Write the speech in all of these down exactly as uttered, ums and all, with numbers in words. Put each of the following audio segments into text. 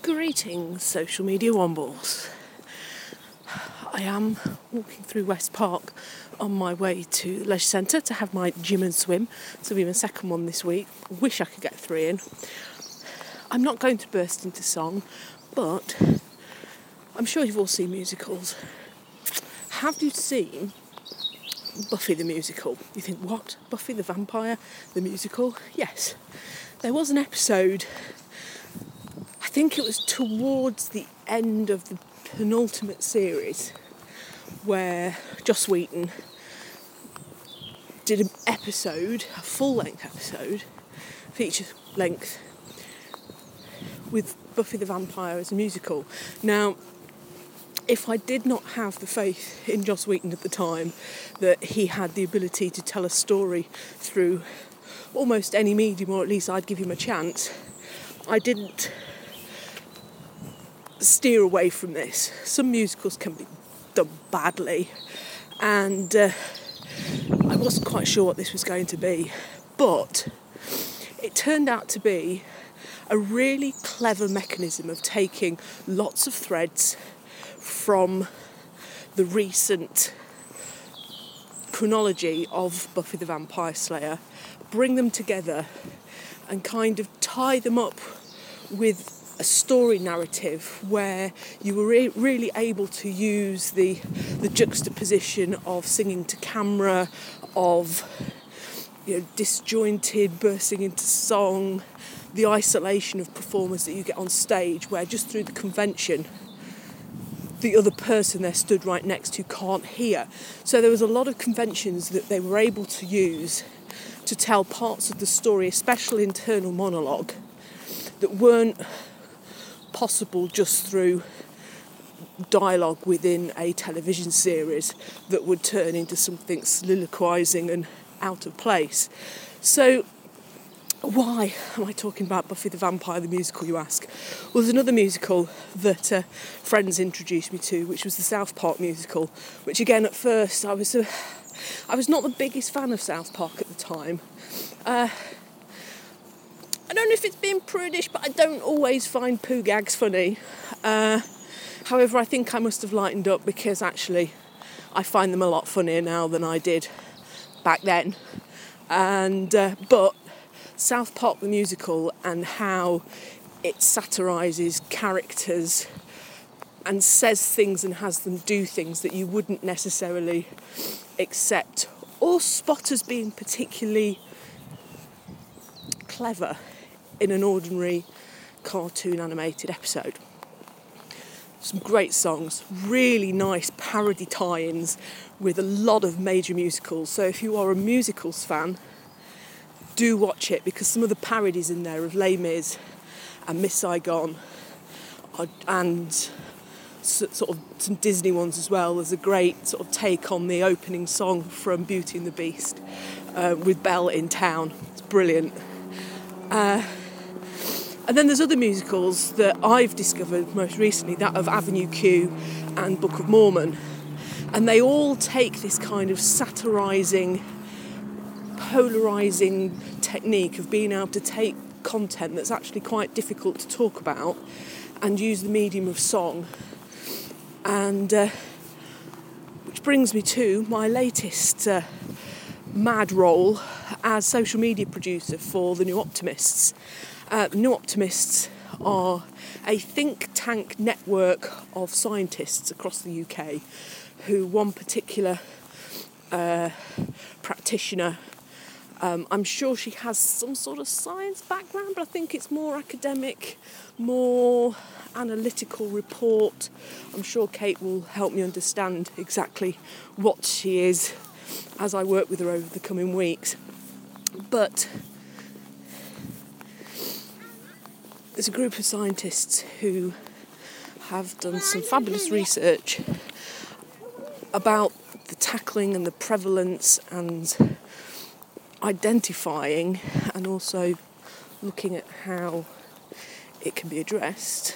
Greetings, social media wombles. I am walking through West Park on my way to the leisure centre to have my gym and swim. So it'll be my second one this week. Wish I could get three in. I'm not going to burst into song, but I'm sure you've all seen musicals. Have you seen Buffy the musical? You think, what? Buffy the Vampire the musical? Yes. There was an episode, I think it was towards the end of the penultimate series, where Joss Whedon did an episode, a full-length episode, feature-length, with Buffy the Vampire as a musical. Now, if I did not have the faith in Joss Whedon at the time that he had the ability to tell a story through almost any medium, or at least I'd give him a chance, I didn't steer away from this. Some musicals can be done badly, and uh, I wasn't quite sure what this was going to be, but it turned out to be a really clever mechanism of taking lots of threads from the recent chronology of Buffy the Vampire Slayer, bring them together and kind of tie them up with a story narrative where you were re- really able to use the the juxtaposition of singing to camera, of, you know, disjointed bursting into song, the isolation of performers that you get on stage, where just through the convention the other person they're stood right next to can't hear. So there was a lot of conventions that they were able to use to tell parts of the story, especially internal monologue, that weren't possible just through dialogue within a television series that would turn into something soliloquising and out of place. So why am I talking about Buffy the Vampire the musical, you ask? Well, there's another musical that uh, friends introduced me to, which was the South Park musical, which again at first I was uh, I was not the biggest fan of South Park at the time. Uh, I don't know if it's being prudish, but I don't always find poo gags funny. Uh, however, I think I must have lightened up, because actually I find them a lot funnier now than I did back then. And uh, but South Park the musical, and how it satirises characters and says things and has them do things that you wouldn't necessarily accept or spot as being particularly clever in an ordinary cartoon animated episode. Some great songs, really nice parody tie-ins with a lot of major musicals. So if you are a musicals fan, do watch it, because some of the parodies in there of Les Mis and Miss Saigon are, and sort of some Disney ones as well. There's a great sort of take on the opening song from Beauty and the Beast uh, with Belle in town. It's brilliant. Uh, and then there's other musicals that I've discovered most recently, that of Avenue Q and Book of Mormon, and they all take this kind of satirising, polarising technique of being able to take content that's actually quite difficult to talk about and use the medium of song. And uh, which brings me to my latest uh, mad role as social media producer for the New Optimists. Uh, the New Optimists are a think tank network of scientists across the U K who one particular uh, practitioner, um, I'm sure she has some sort of science background, but I think it's more academic, more analytical report. I'm sure Kate will help me understand exactly what she is as I work with her over the coming weeks. But there's a group of scientists who have done some fabulous research about the tackling and the prevalence and identifying and also looking at how it can be addressed.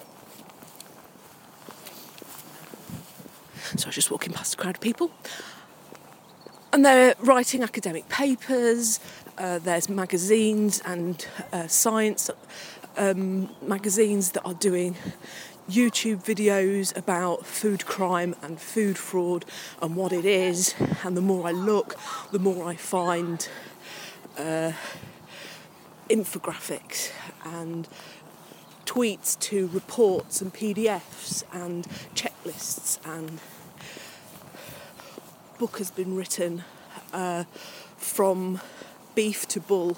So I was just walking past a crowd of people. And they're writing academic papers, uh, there's magazines and uh, science um, magazines that are doing YouTube videos about food crime and food fraud and what it is, and the more I look, the more I find uh, infographics and tweets to reports and P D Fs and checklists, and book has been written uh, from beef to bull,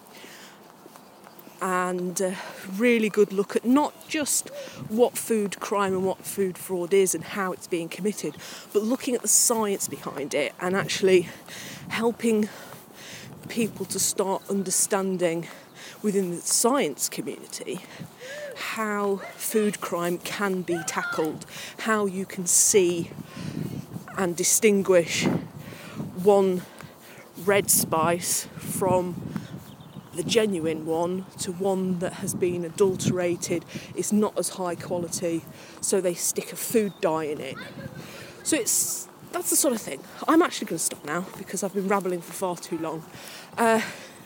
and a really good look at not just what food crime and what food fraud is and how it's being committed, but looking at the science behind it and actually helping people to start understanding within the science community how food crime can be tackled, how you can see and distinguish one red spice from the genuine one to one that has been adulterated, is not as high quality, so they stick a food dye in it. So it's that's the sort of thing. I'm actually going to stop now because I've been rambling for far too long. Uh,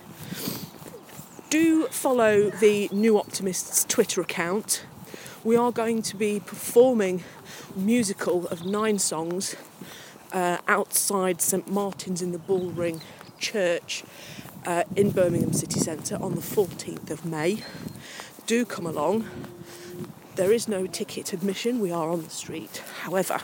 do follow the New Optimists Twitter account. We are going to be performing a musical of nine songs uh, outside St Martin's in the Bullring Church uh, in Birmingham City Centre on the fourteenth of May. Do come along. There is no ticket admission, we are on the street. However,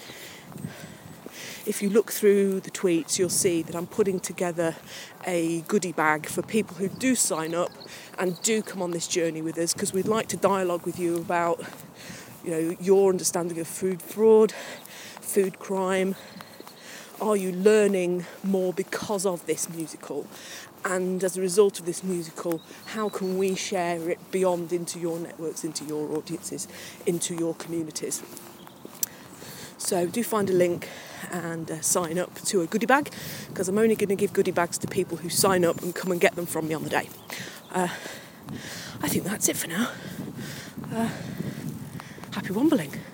if you look through the tweets, you'll see that I'm putting together a goodie bag for people who do sign up and do come on this journey with us, because we'd like to dialogue with you about, you know, your understanding of food fraud, food crime. Are you learning more because of this musical? And as a result of this musical, how can we share it beyond into your networks, into your audiences, into your communities? So do find a link and uh, sign up to a goodie bag, because I'm only going to give goodie bags to people who sign up and come and get them from me on the day. Uh, I think that's it for now. Uh, happy wombling.